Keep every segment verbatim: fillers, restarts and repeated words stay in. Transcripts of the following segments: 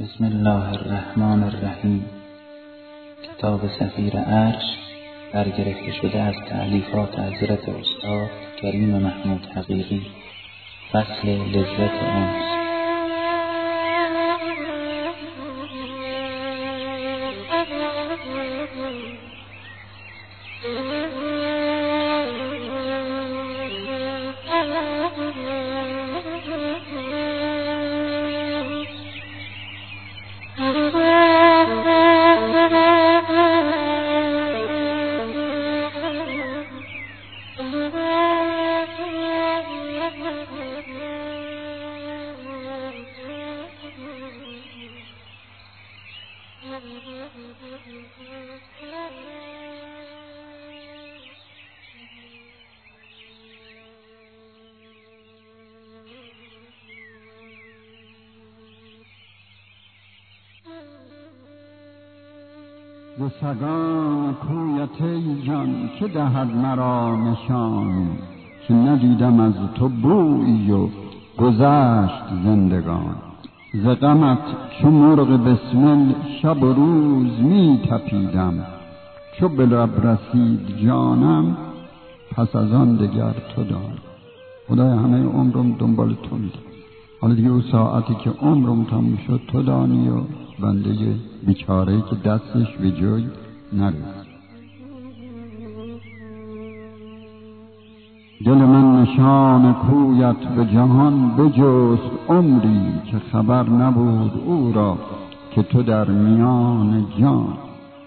بسم الله الرحمن الرحیم. کتاب صفیر عرش برگرفته شده از تألیفات حضرت استاد کریم محمود حقیقی. فصل لذت انس. ز سگان کویت ای جان که دهد مرا نشان، که ندیدم از تو بویی و گذشت زندگان. ز غمت چو مرغ بسمل شب و روز می تپیدم، چو به لب رسید جانم پس از آن دگر تو دان. خدای همه عمرم دنبال تو میدم، حالا دیگه اون ساعتی که عمرم تموم شد تو دانی و بنده بیچاره‌ای که دستش به جای نرسید. دل من نشان کویت به جهان بجست عمری، که خبر نبود او را که تو در میان جان.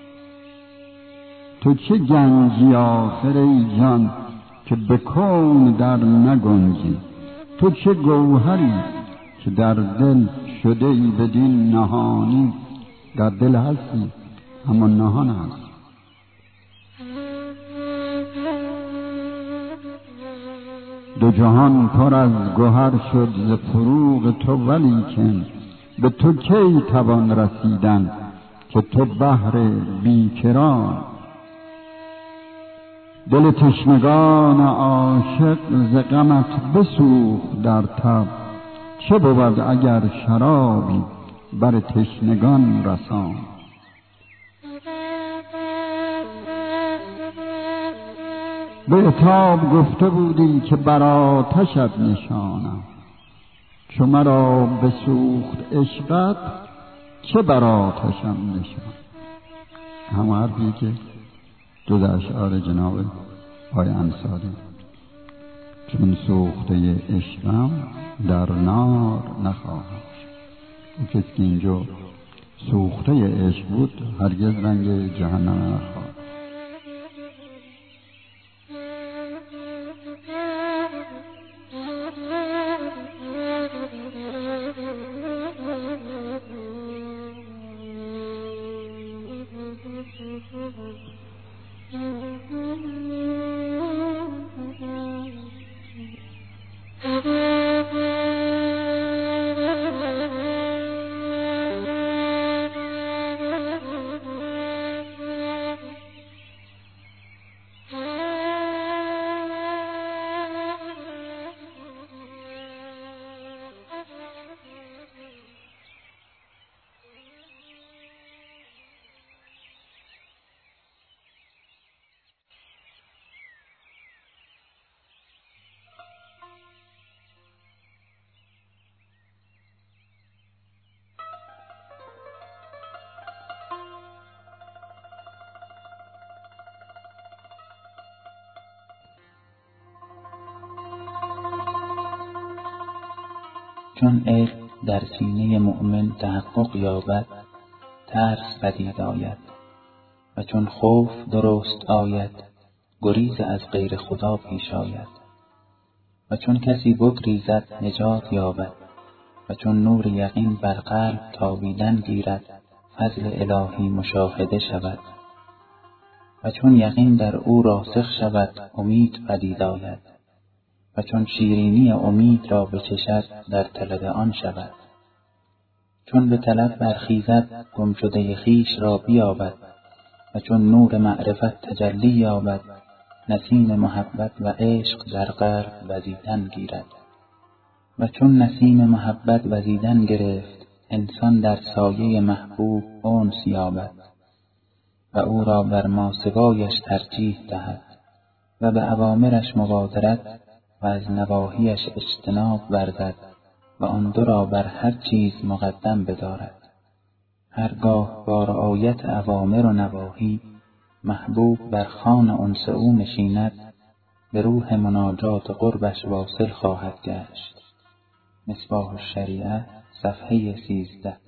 تو چه گنجی آخر ای جان که به کون در نگنجی؟ تو چه گوهری که در دل شده ای بدین نهانی؟ در دل هستی اما نهان هست. دو جهان پر از گوهر شد ز فروغ تو، ولیکن به تو کی توان رسیدن که تو بحر بیکران. دل تشنگان عاشق ز غمت بسوخت در تب، چه بود اگر شرابی بر تشنگان رسان. به عتاب گفته بودی که بر آتشت نشانم، چو مرا بسوخت عشقت چه بر آتشم نشان. همه حرفی که جز اشعار جناب آقای انصاری. چون سوخته عشقم در نار نخواهم. اون کسی که اینجا سوخته عشق بود هرگز رنگ جهنم نخواهد. چون عشق در سینه مؤمن تحقق یابد، ترس پدید آید، و چون خوف درست آید، گریز از غیر خدا پیش آید. و چون کسی بگریزد نجات یابد، و چون نور یقین بر قلب تابیدن گیرد، فضل الهی مشاهده شود. و چون یقین در او راسخ شود، امید پدید آید، و چون شیرینی امید را بچشد در طلب آن شود. چون به طلب برخیزد گمشده خویش را بیابد، و چون نور معرفت تجلی یابد، نسیم محبت و عشق در قلب وزیدن گیرد. و چون نسیم محبت وزیدن گرفت، انسان در سایه محبوب انس یابد و او را بر ماسوایش ترجیح دهد و به اوامرش مبادرت و از نواهیش اجتناب ورزد و آن دو را بر هر چیز مقدم بدارد. هرگاه با رعایت اوامر و نواهی محبوب بر خوان انس او نشیند، به روح مناجات قربش واصل خواهد گشت. مصباح الشریعه صفحه سیزده.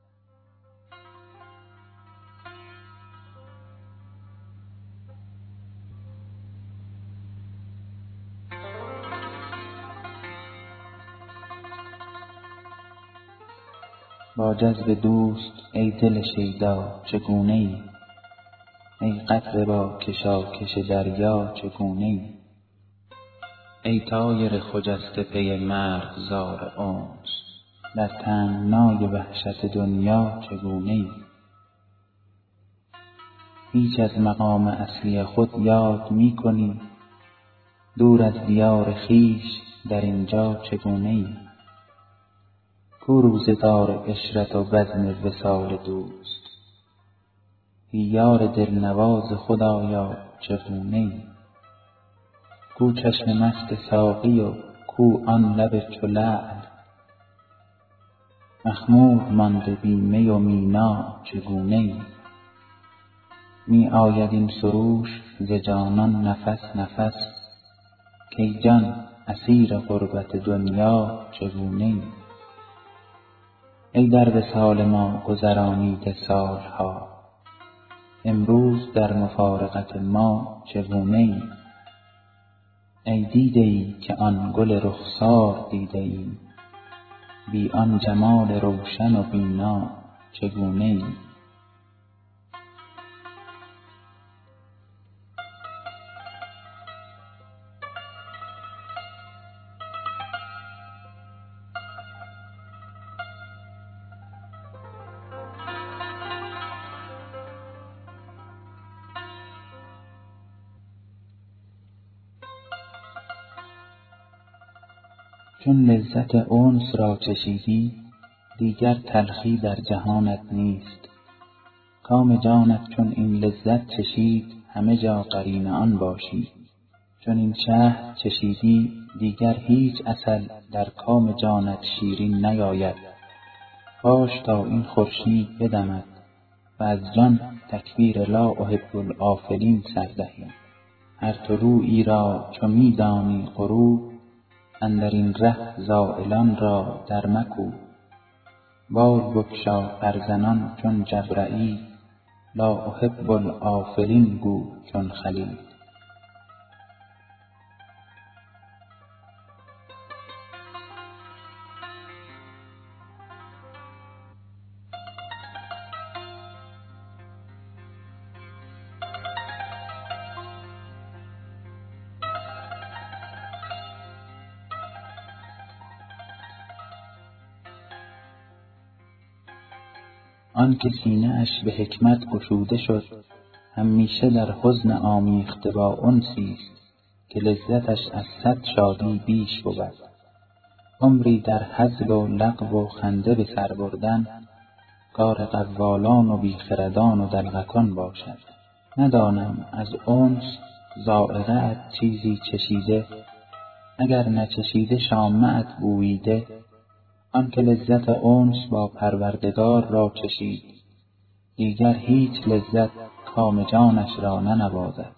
با جذب دوست ای دل شیدا چگونه ای؟ ای قطره با کشاکش دریا چگونه ای؟ ای طایر خجسته پی مرغزار انس، در تنگنای وحشت دنیا چگونه ای؟ هیچ از مقام اصلی خود یاد می کنی؟ دور از دیار خویش در اینجا چگونه ای؟ کو روزگار عشرت و بزم وصال دوست، ای یار دلنواز خدایا چگونه ای؟ کو چشم مست ساقی و کو آن لب چو لعل، مخمور مانده بی می و مینا چگونه ای؟ می آید این سروش ز جانان نفس نفس، کای جان اسیر غربت دنیا چگونه ای؟ ای در وصال ما گذرانیده سالها، امروز در مفارقت ما چگونه ای؟ ای دیده ای که آن گل رخسار دیده ای، بی آن جمال روشن و بینا چگونه ای؟ چون لذت انس را چشیدی، دیگر تلخی در جهانت نیست. کام جانت چون این لذت چشید، همه جا قرین آن باشی. چون این شهد چشیدی، دیگر هیچ عسل در کام جانت شیرین نیاید. باش تا این خورشید بدمد و از جان تکبیر لا احب الآفلین سر دهی. هر طلوعی را چو می دانی غروب، اندر این ره زایلان را در مکوب. بال بگشا برزنان چون جبرییل، لا احب الآفلین گو چون خلیل. آن که سینه اش به حکمت گشوده شد، همیشه در حزن آمیخته با انسی است که لذتش از صد شادی بیش بود. عمری در هزل و لغو و خنده به سر بردن، کار قوالان و بیخردان و دلغکان باشد. ندانم از انس ذایقه ات چیزی چشیده، اگر نچشیده شامه ات بوییده. آن که لذت انس با پروردگار را چشید، دیگر هیچ لذت کام جانش را ننوازد.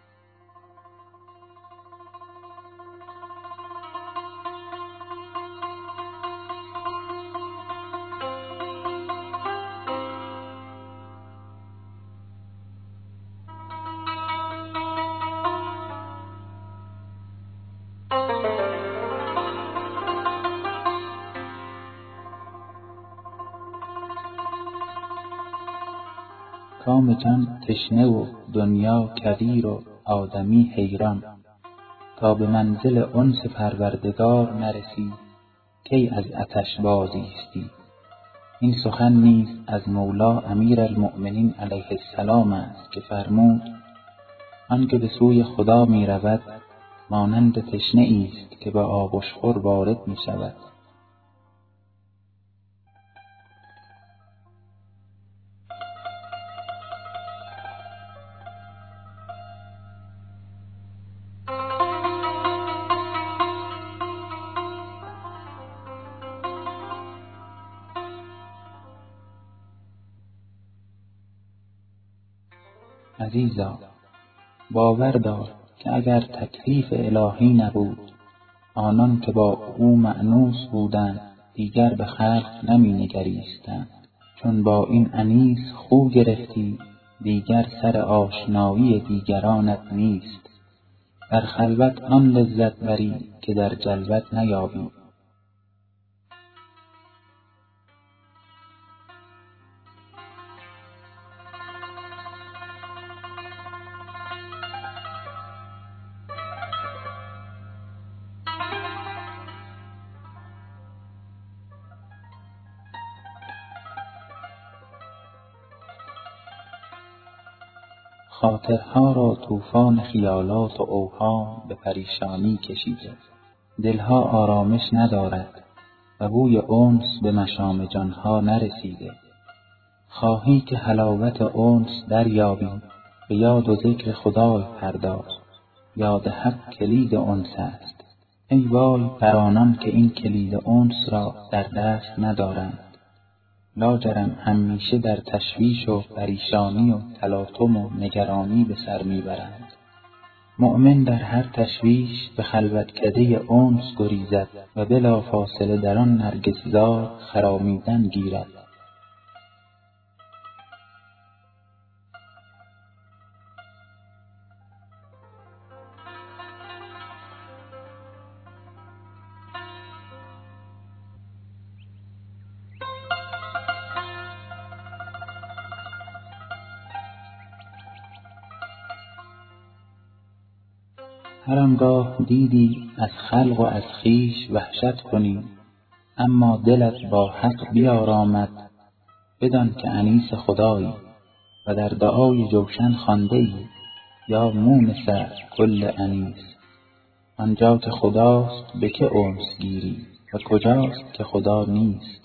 کام جان تشنه و دنیا کویر و آدمی حیران. تا به منزل انس پروردگار نرسی، کی از عطش بازایستی. این سخن نیز از مولا امیرالمؤمنین علیه السلام است که فرمود: آن که به سوی خدا می رود، مانند تشنه است که به آغوشخور وارد می شود. عزیزا باور دار که اگر تکلیف الهی نبود، آنان که با او مأنوس بودند دیگر به خلق نمی نگریستند. چون با این انیس خو گرفتی، دیگر سر آشنایی دیگرانت نیست. در خلوت آن لذت بری که در جلوت نیابی. خاطرها را طوفان خیالات و اوهام به پریشانی کشیده. دلها آرامش ندارد و بوی انس به مشام جانها نرسیده. خواهی که حلاوت انس دریابی، به یاد و ذکر خدای پرداز. یاد حق کلید انس است. ای وای بر آنان که این کلید انس را در دست ندارند. لاجرم همیشه در تشویش و پریشانی و تلاطم و نگرانی به سر میبرند. مؤمن در هر تشویش به خلوتکده انس گریزد و بلا فاصله در آن نرگسزار خرامیدن گیرد. هر آنگاه دیدی از خلق و از خویش وحشت کنی، اما دلت با حق بیارامد، بدان که انیس خدایی و در دعای جوشن خوانده ای یا مونس کل انیس. آنجا که خداست به که انس گیری و کجاست که خدا نیست.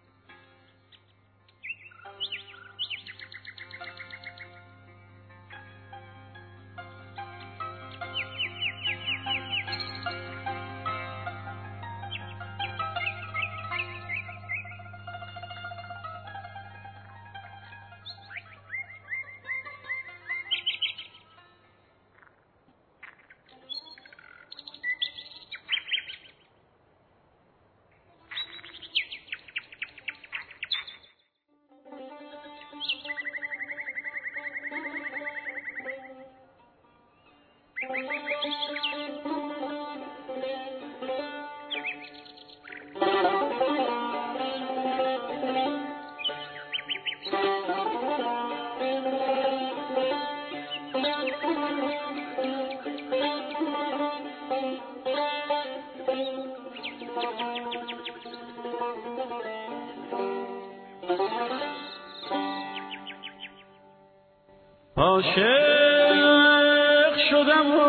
عاشق شدم و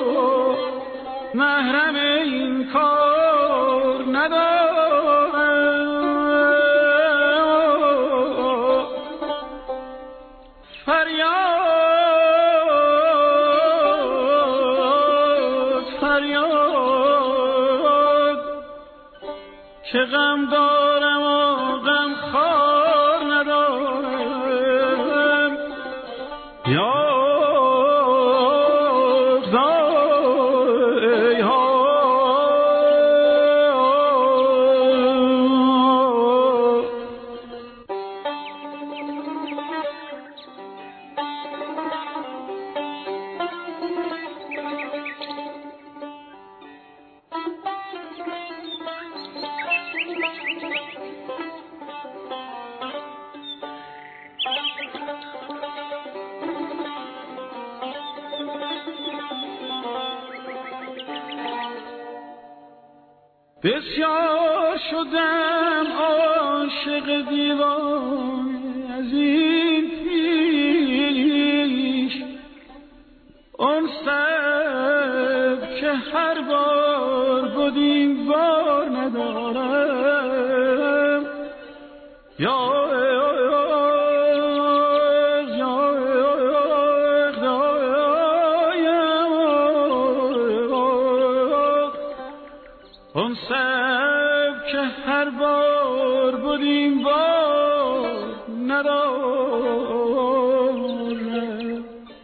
محرم این کار ندارم. فریاد فریاد که غم دارم و غم خوار ندارم. یا بسیار شدم عاشق دیوانه از این پیش، اون سب که هر بار بود این بار ندارم. یا اون سب که هر بار بود این بار ندارم.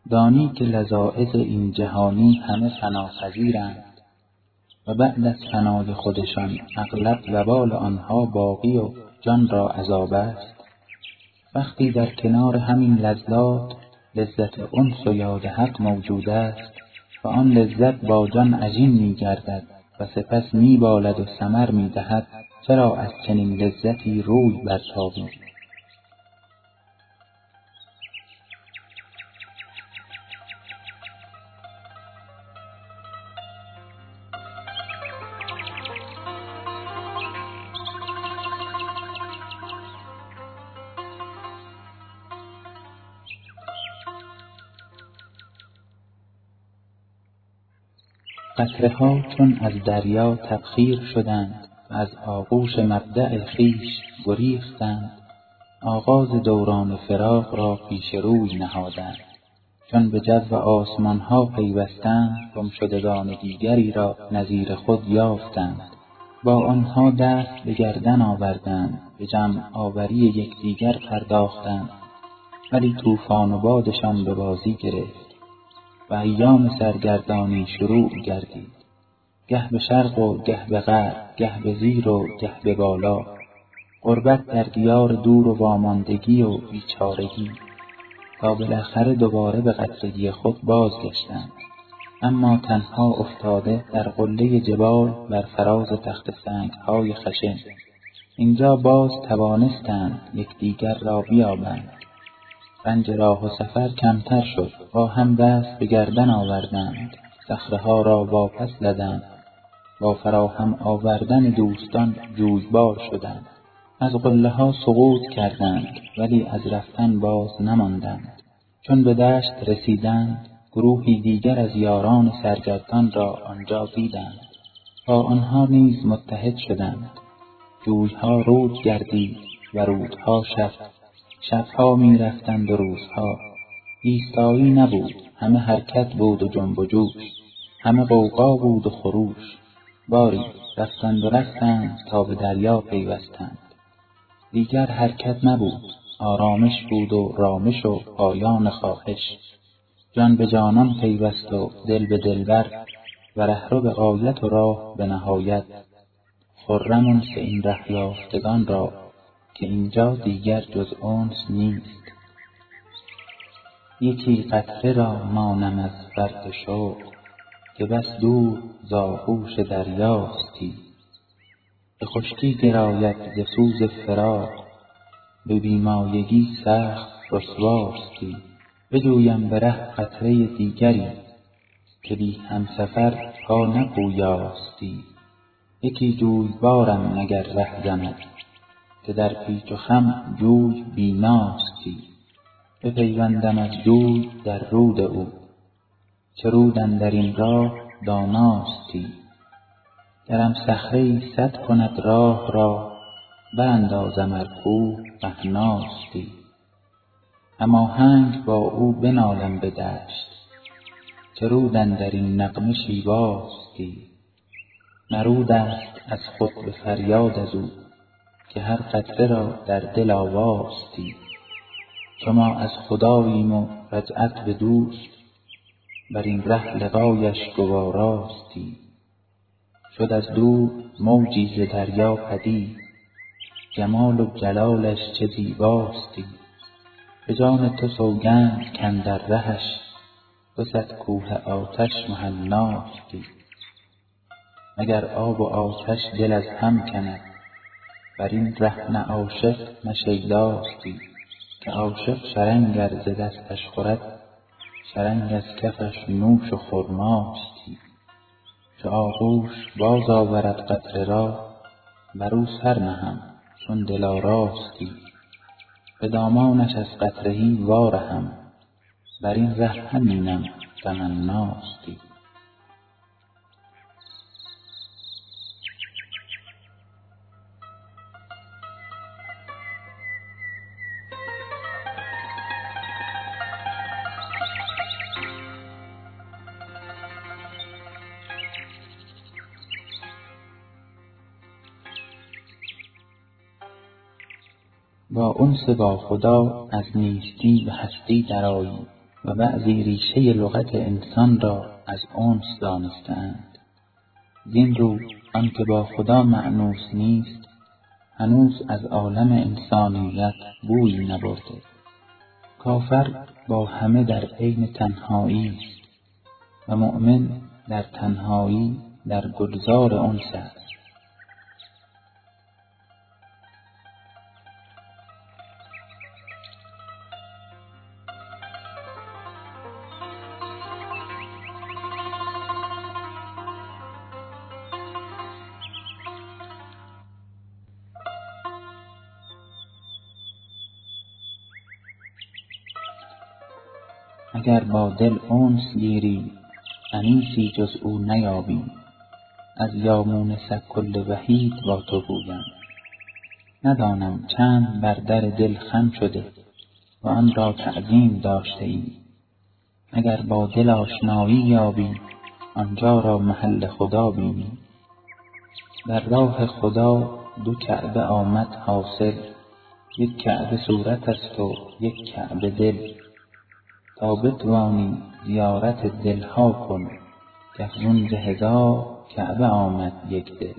دانی که لذائذ این جهانی همه فناپذیرند و بعد از فنای خودشان اغلب وبال آنها باقی و جان را عذاب است. وقتی در کنار همین لذات لذت انس و یاد حق موجود است و آن لذت با جان عجین می گردد و سپس می بالد و ثمر می دهد، چرا از چنین لذتی روی برتابیم؟ قطره‌ها چون از دریا تبخیر شدند و از آغوش مبدأ خویش گریختند، آغاز دوران فراق را پیش روی نهادند. چون به جو آسمان‌ها پیوستند، گمشدگان دیگری را نظیر خود یافتند. با آنها دست به گردن آوردند، به جمع آوری یکدیگر پرداختند، ولی طوفان و بادشان به بازی گرفت و ایام سرگردانی شروع گردید، گه به شرق و گه به غرب، گه به زیر و گه به بالا، غربت در دیار دور و واماندگی و بیچارگی، تا بالاخره دوباره به قطرگی خود بازگشتند، اما تنها افتاده در قله جبال بر فراز تخت سنگ‌های خشن. اینجا باز توانستند یکدیگر را بیابند. رنج راه و سفر کمتر شد، با هم دست به گردن آوردند، صخره‌ها را واپس زدند، با فراهم آوردن دوستان جویبار شدند. از قله‌ها سقوط کردند، ولی از رفتن باز نماندند. چون به دشت رسیدند، گروهی دیگر از یاران سرگردان را آنجا دیدند. با آنها نیز متحد شدند. جویها رود گردید و رودها شب. شبها می رفتند و روزها. ایستایی نبود، همه حرکت بود و جنب و جوش، همه غوغا بود و خروش. باری رفتند و رفتند تا به دریا پیوستند. دیگر حرکت نبود، آرامش بود و رامش و پایان خواهش. جان به جانان پیوست و دل به دلبر، و رهرو به غایت و راه به نهایت. خرم انس این ره یافتگان را، که اینجا دیگر جز انس نیست. یکی قطره را مانم از فرط شوق، که بس دور ز آغوش دریاستی. به خشکی گراید ز سوز فراق، به بی مایگی سخت رسواستی. بجویم به ره قطره دیگری، که بی همسفر پا نپویاستی. یکی جویبارم مگر ره زند، که در پیچ و خم جوی بیناستی. بپیوندم از جوی در رود او، چه رود اندر این راه داناستی. گرم صخره‌ای سد کند راه را، براندازم ار کوه رهناستی. هماهنگ با او بنالم به دشت، چه رود اندر این نغمه شیواستی. نه رود است از خود به فریاد از او، که هر قطره را در دل آواستی. چو ما از خداییم و رجعت به دوست، بر این ره لقایش گواراستی. شد از دور موجی ز دریا پدید، جمال و جلالش چه زیباستی. به جان تو سوگند کاندر رهش، دو صد کوه آتش مهناستی. مگر آب و آتش دل از هم کند، بر این ره نه عاشق نه شیداستی. که عاشق شرنگ ار ز دستش خورد، شرنگ از کفش نوش و خرماستی. چو آغوش باز آورد قطره را، بر او سر نهم چون دلاراستی. به دامانش از قطره‌ای وارهم، بر این ره همینم تمناستی. با انس با خدا از نیستی به هستی درآیی، و بعضی ریشه لغت انسان را از انس دانستند. زین رو آنکه با خدا مأنوس نیست هنوز از عالم انسانیت بویی نبرده. کافر با همه در عین تنهایی است و مؤمن در تنهایی در گلزار انس است. اگر با دل انس گیری انیسی جز او نیابی، از یامون سکل وحید با تو گویم. ندانم چند بر در دل خم شده و آن را تعظیم داشته ای. اگر با دل آشنایی یابی آنجا را محل خدا بینی. در راه خدا دو کعبه آمد حاصل، یک کعبه صورت است و یک کعبه دل. تا بتوانی زیارت دلها کن، کافزون ز هزار کعبه آمد یک دل.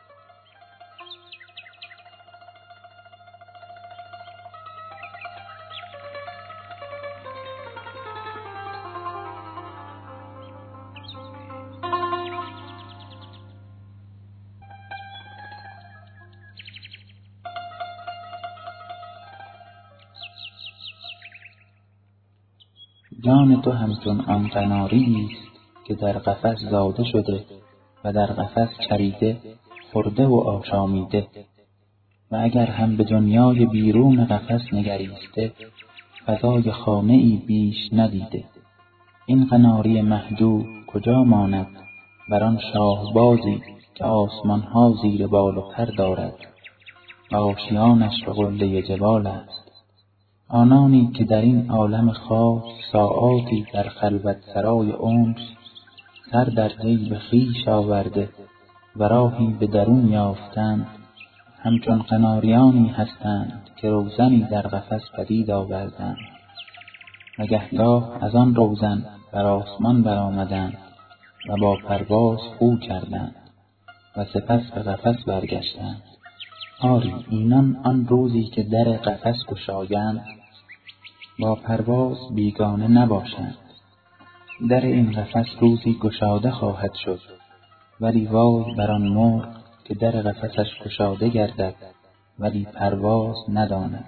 جان تو همچون آن قناری است که در قفس زاده شده و در قفس چریده، خورده و آشامیده. و اگر هم به دنیای بیرون قفس نگریسته فضای خانه ای بیش ندیده. این قناری محجوب کجا ماند بر آن شاهبازی که آسمان ها زیر بال و پر دارد و آشیانش به قله جبال است. آنانی که در این عالم خاص ساعاتی در خلوت سرای انس سر در جیب خویش آورده و راهی به درون یافتند، همچون قناریانی هستند که روزنی در قفس پدید آوردند و گهگاه از آن روزن بر آسمان برآمدند و با پرواز خو کردند و سپس به قفس برگشتند. آری اینان آن روزی که در قفس گشایند با پرواز بیگانه نباشند. در این قفس روزی گشاده خواهد شد، ولی وای بر آن مرغ که در قفسش گشاده گردد ولی پرواز نداند.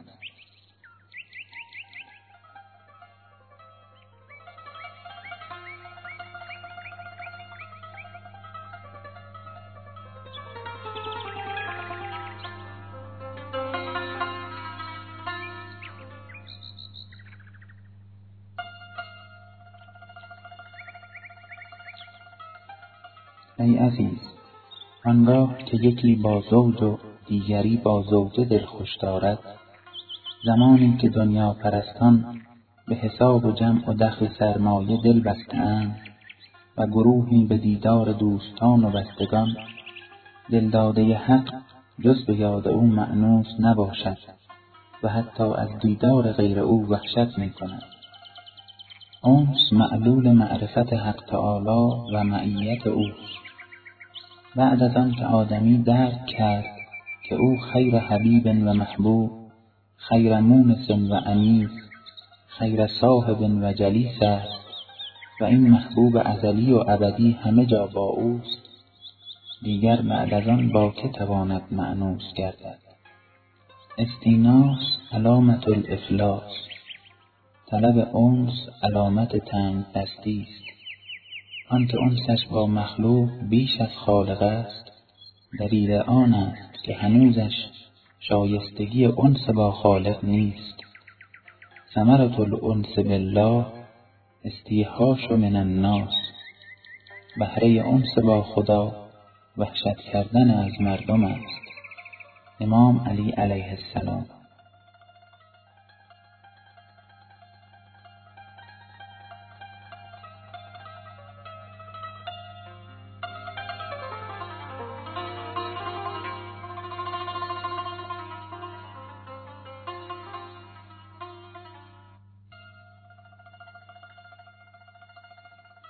ای عزیز، آنگاه که یکی با زوج و دیگری با زوجه دلخوش دارد، زمانی که دنیا پرستان به حساب و جمع و دخل سرمایه دل بسته‌اند و گروهی به دیدار دوستان و بستگان، دلداده حق جز به یاد او مأنوس نباشد و حتی از دیدار غیر او وحشت می کند. انس معلول معرفت حق تعالی و معیت اوست. بعد از آن که آدمی درک کرد که او خیر حبیب و محبوب، خیر مونس و انیس، خیر صاحب و جلیس است و این محبوب ازلی و ابدی همه جا با اوست، دیگر بعد از آن با که تواند مأنوس گردد؟ استیناس علامت الافلاس، طلب انس علامت تنگ دستی است. آنکه انسش با مخلوق بیش از خالق است، دلیل آن است که هنوزش شایستگی انس با خالق نیست. ثمرة الانس بالله استیحاش من الناس، بهره انس با خدا وحشت کردن از مردم است. امام علی علیه السلام.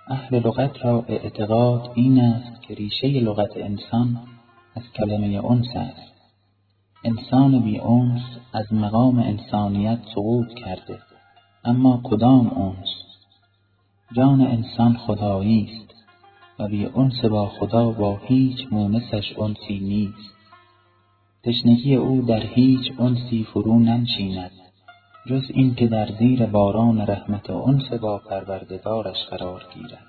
اهل لغت را اعتقاد این است که ریشه لغت انسان از کلمه انس است. انسان بی انس از مقام انسانیت سقوط کرده. اما کدام انس؟ جان انسان خدایی است و بی انس با خدا با هیچ مونسش انسی نیست. تشنگی او در هیچ انسی فرو ننشیند جز این که در زیر باران رحمت و انس با پروردگارش قرار گیرد.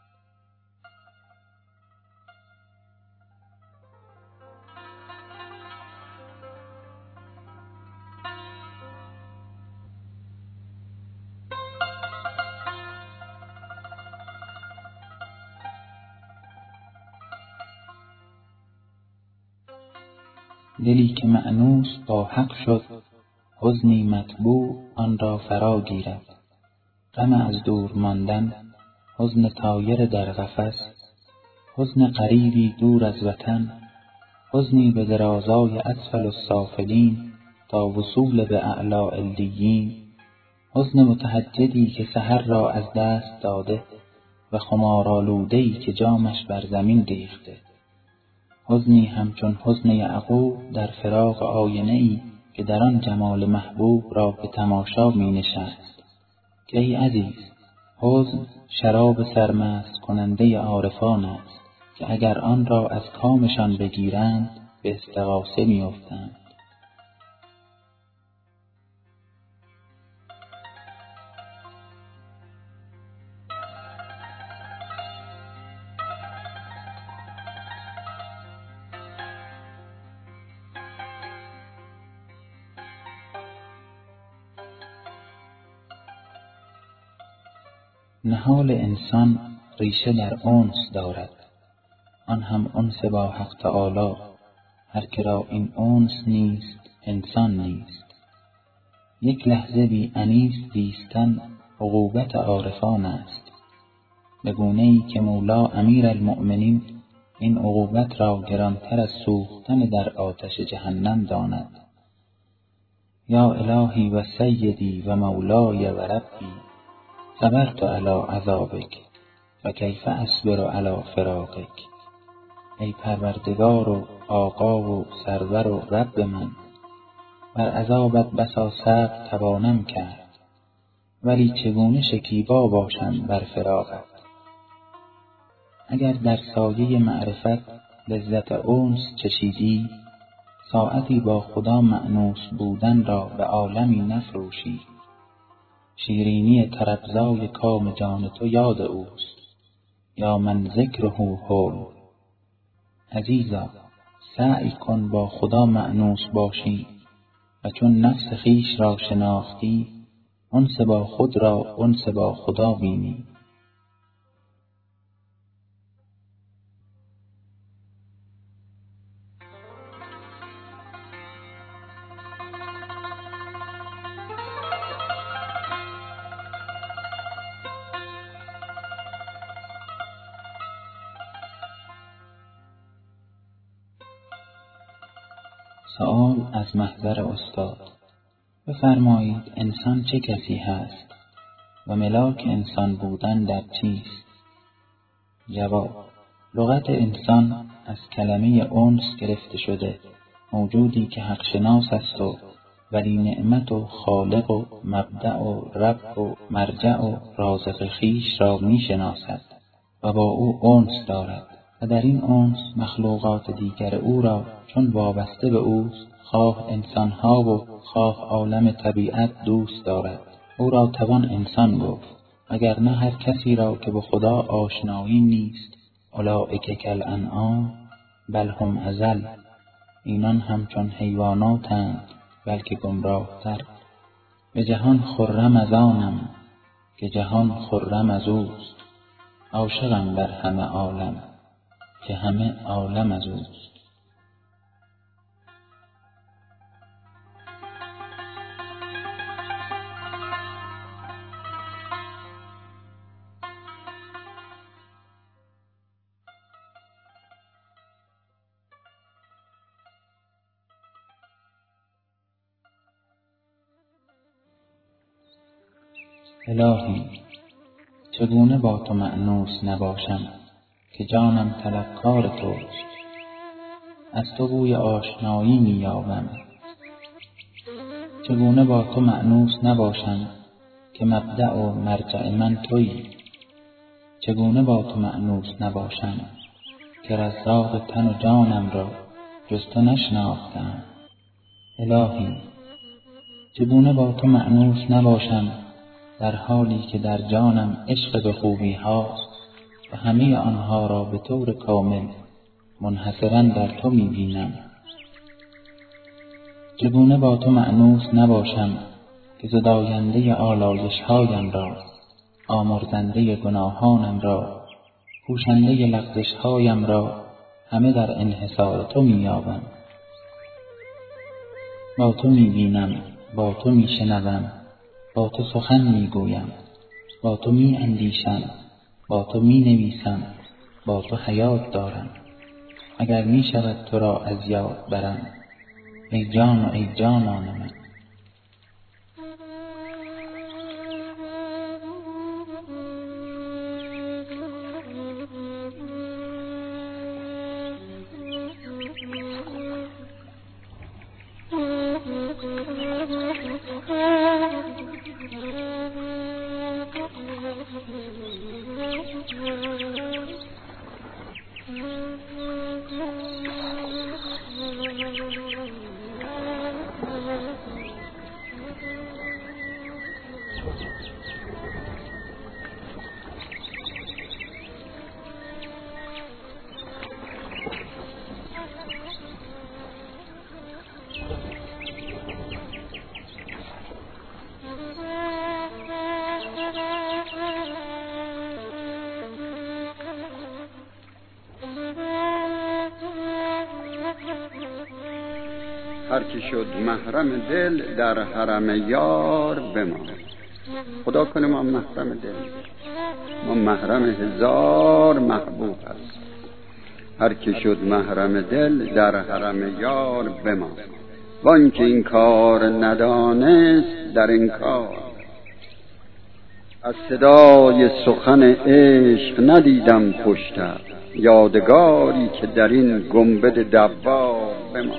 دلی که مأنوس با حق شد، حزنی مطبوع آن را فرا گیرد. غم از دور ماندن، حزن طایر در قفس، حزن غریبی دور از وطن، حزنی به درازای اسفل السافلین تا وصول به اعلی علیین، حزن متهجدی که سحر را از دست داده و خمارآلوده‌ای که جامش بر زمین ریخته، حزنی همچون حزن یعقوب در فراق آینه‌ای که در آن جمال محبوب را به تماشا می نشست. که ای عزیز، حزن شراب سرمست کننده عارفان است که اگر آن را از کامشان بگیرند به استغاثه می افتند. نهال انسان ریشه در انس دارد، آن هم انس با حق تعالی. هر که را این انس نیست انسان نیست. یک لحظه بی انیس زیستن عقوبت عارفان است، به گونه‌ای که مولا امیرالمؤمنین این عقوبت را گرانتر از سوختن در آتش جهنم داند. یا الهی و سیدی و مولای و ربی، صبرت علی عذابک و کیف اصبر علی فراقک. ای پروردگار و آقا و سرور و رب من، بر عذابت بسا صبر توانم کرد، ولی چگونه شکیبا باشم بر فراقت. اگر در سایه معرفت لذت انس چشیدی، ساعتی با خدا مأنوس بودن را به عالمی نفروشی. شیرینی طربزای کام جان تو یاد اوست، یا من ذکره حول. عزیزا، سعی کن با خدا مأنوس باشی و چون نفس خویش را شناختی، انس با خود را انس با خدا بینی. سؤال از محضر استاد: بفرمایید انسان چه کسی هست و ملاک انسان بودن در چیست؟ جواب: لغت انسان از کلمه انس گرفته شده، موجودی که حق شناس است و ولی نعمت و خالق و مبدأ و رب و مرجع و رازق خویش را می شناسد و با او انس دارد و در این انس مخلوقات دیگر او را چون وابسته به اوست، خواه انسانها و خواه عالم طبیعت دوست دارد. او را توان انسان گفت، اگر نه هر کسی را که به خدا آشنایی نیست. اولئک کالانعام بل هم اضل، اینان همچون حیواناتند بلکه گمراهتر. به جهان خرم از آنم که جهان خرم از اوست، عاشقم بر همه عالم که همه عالم از اوست. الهی، چگونه با تو مأنوس نباشم که جانم طلبکار توست. از تو بوی آشنایی می‌یابم، چگونه با تو مأنوس نباشم که مبدأ و مرجع من تویی. چگونه با تو مأنوس نباشم که رزاق تن و جانم را جز تو نشناختم. الهی چگونه با تو مأنوس نباشم در حالی که در جانم عشق به خوبی هاست و همه آنها را به طور کامل منحصراً در تو می بینم. چگونه با تو مأنوس نباشم که زداینده آلایش هایم را، آمرزنده گناهانم را، پوشنده لغزش هایم را همه در انحصار تو می یابم. با تو می بینم، با تو می شنوم، با تو سخن می گویم، با تو می اندیشم، با تو می نویسم، با تو حیات دارم. اگر می شود تو را از یاد برم، ای جان و ای جانان من. هر که شد محرم دل در حرم یار بماند. خدا کنه ما محرم دل، ما محرم هزار محبوب هست. هر که شد محرم دل در حرم یار بماند. وان که این کار ندانست در این کار. از صدای سخن عشق ندیدم پشتر، یادگاری که در این گنبد دوار بماند.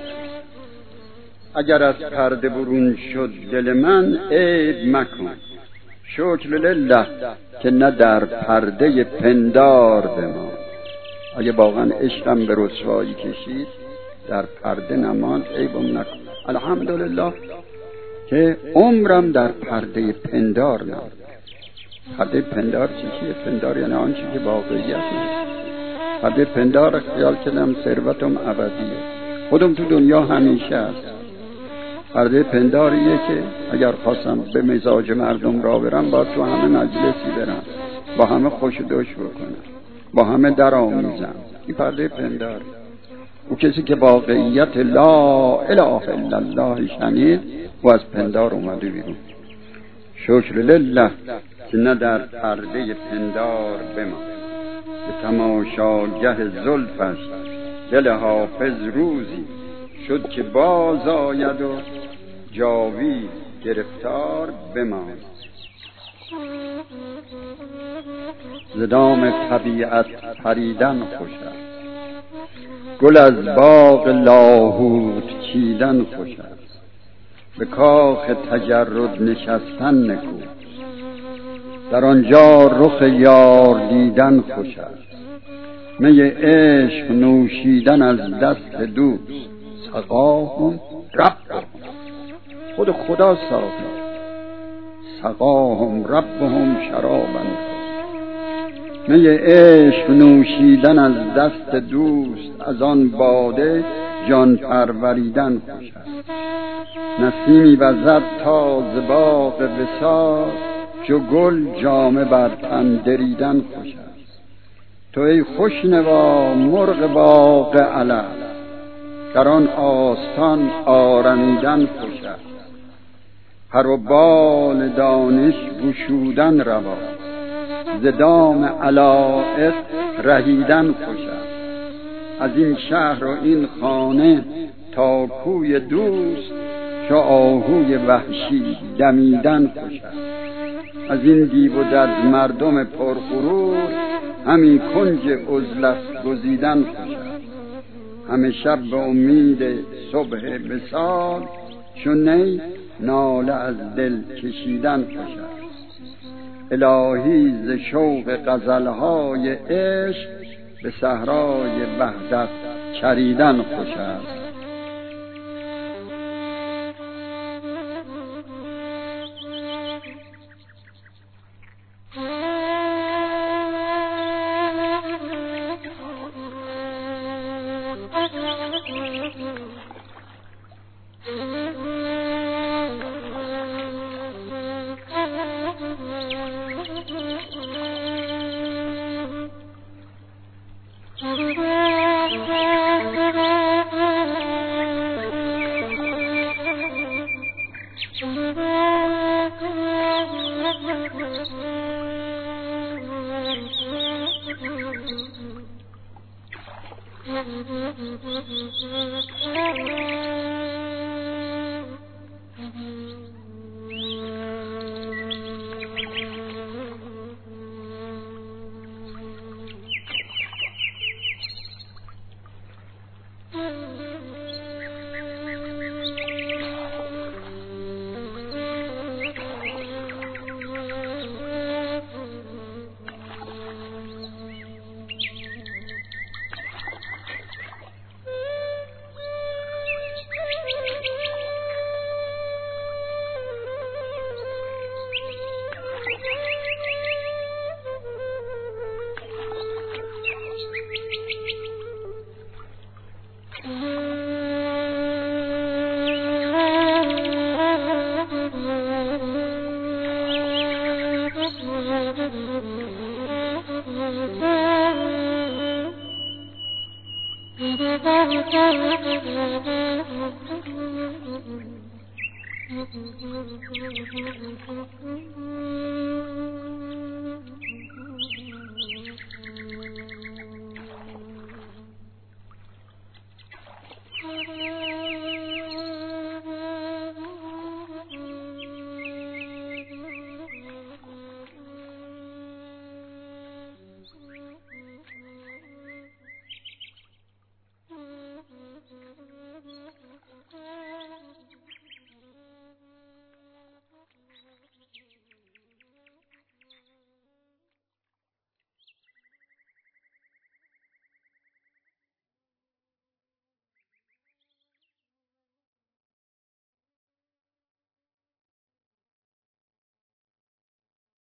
اگر از پرده برون شد دل من عیب مکن، شکر لله که نه در پرده پندار بماند. اگه واقعا عشقم به رسوایی کشید در پرده نماند، عیبم نکن. الحمدلله که عمرم در پرده پندار نماند. پرده پندار چیه؟ پندار یعنی آنچه که واقعیت نیست. پرده پندار خیال کردم ثروتم ابدیه، خودم تو دنیا همیشه است. پرده پنداریه که اگر خواستم به مزاج مردم را برم، باید تو همه مجلسی برم، با همه خوش دوش بکنم، با همه در آمیزم. این پرده پنداری. او کسی که واقعیت لا اله الا الله شنید و از پندار اومده بیرون. شکر لله که نه در پرده پندار بمان. به تماشاگه زلفش دل حافظ روزی شد که باز آید و جاوید گرفتار بماند. ز دام طبیعت پریدن خوش است، گل از باغ لاهوت چیدن خوش است. به کاخ تجرد نشستن نکوست، در آنجا رخ یار دیدن خوش است. می عشق نوشیدن از دست دوست، سقاهم ربهم، خود خدا ساقی، سقاهم ربهم شرابا. می عشق نوشیدن از دست دوست، از آن باده جان پروریدن خوش است. نسیمی وزد تازه باغ وصال، چو گل جامه بر تن دریدن خوش است. تو ای خوشنوا مرغ باغ علم، در آن آستان آرمیدن خوش است. پر و بال دانش گشودن رواست، ز دام علایق رهیدن خوش است. از این شهر و این خانه تا کوی دوست، چو آهوی وحشی دمیدن خوش است. از این دیو و دد مردم پرغرور همی کنج عزلت گزیدن خوش است. همه شب به امید صبح وصال چو نی ناله از دل کشیدن خوش است. الهی ز شوق غزلهای عشق به صحرای وحدت چریدن خوش است. Thank you.